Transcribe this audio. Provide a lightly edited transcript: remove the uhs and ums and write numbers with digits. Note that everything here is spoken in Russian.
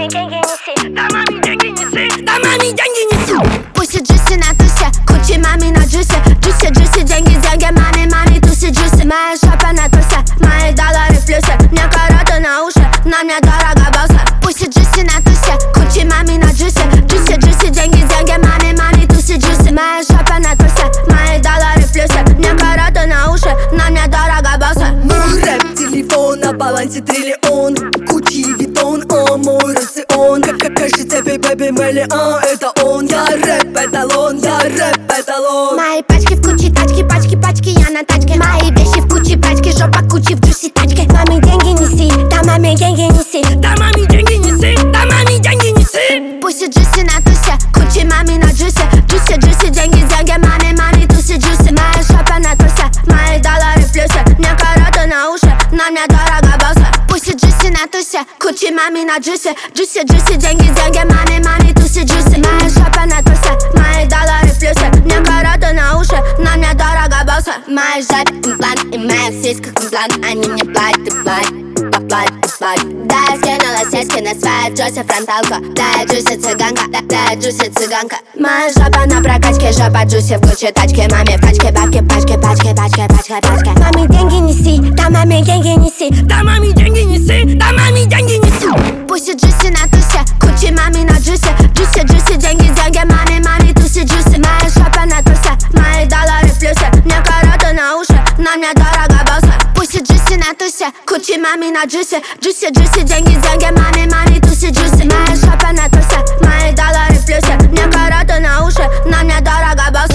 маме деньги неси, да маме деньги неси, да маме деньги неси. Пусть джуси на тусе, кучи маме на джусе, джуси, джуси, деньги, деньги, маме, маме, туси, джуси. Моя шапа на тусе, мои доллары в плюсе, мне караты на уши, на мне дорого босса. Пусть джуси на тусе, кучи маме на джусе, джуси, джуси, деньги, деньги, маме, маме, туси, джуси. Моя шапа на тусе, мои доллары в плюсе, мне караты на уши, на мне дорого босса. Мой рэп-телефон на балансе триллион, Гуччи, Виттон, мой рацион. Как кажется, бэби, миллион, это он. Я рэп-эталон, я рэп-эталон. Мои пачки в куче, тачки, пачки, пачки, я на тачке. Мои вещи в куче, пачки, жопа кучи в джуси тачке. Маме деньги неси, да маме деньги неси, да маме деньги неси, да маме деньги неси. Пусть джуси на тусе, кучи маме на джусе, джуси, джуси, деньги, деньги, маме, маме, туси, джуси. Моя шапа на тусе, мои доллары в плюсе, мне караты на уши, на мне дорого босса. Пусть джуси на тусе, кучи маме на джусе, джуси, джуси, деньги, деньги, маме, маме, туси, джуси. Моя шапа на тусе, мои доллары в плюсе, мне караты на уши, на мне дорого босса. Моя жопа имплант, и моя сиська имплант, они мне платят, платят. Да, я скинула сиськи на свою джуси фронталку, да, я джуси цыганка, да, я джуси цыганка. Моя жопа на прокачке, жопа джуси в куче тачки. Маме в пачке, бабки, пачки, пачки, пачки, пачки, пачки. Маме деньги неси, да маме деньги неси, да маме деньги неси, да маме деньги неси. Пусть джуси на тусе, кучи маме на джусе, джуси, джуси, деньги, деньги, маме, маме, туси, джуси. Моя шапа на тусе, мои доллары в плюсе, мне караты на уши, на мне дорого босса. Пусть джуси на тусе, кучи маме на джусе, джуси, джуси, деньги, деньги, маме, маме, туси, джуси. Моя шапа на тусе, мои доллары в плюсе, мне караты на уши, на мне дорого босса.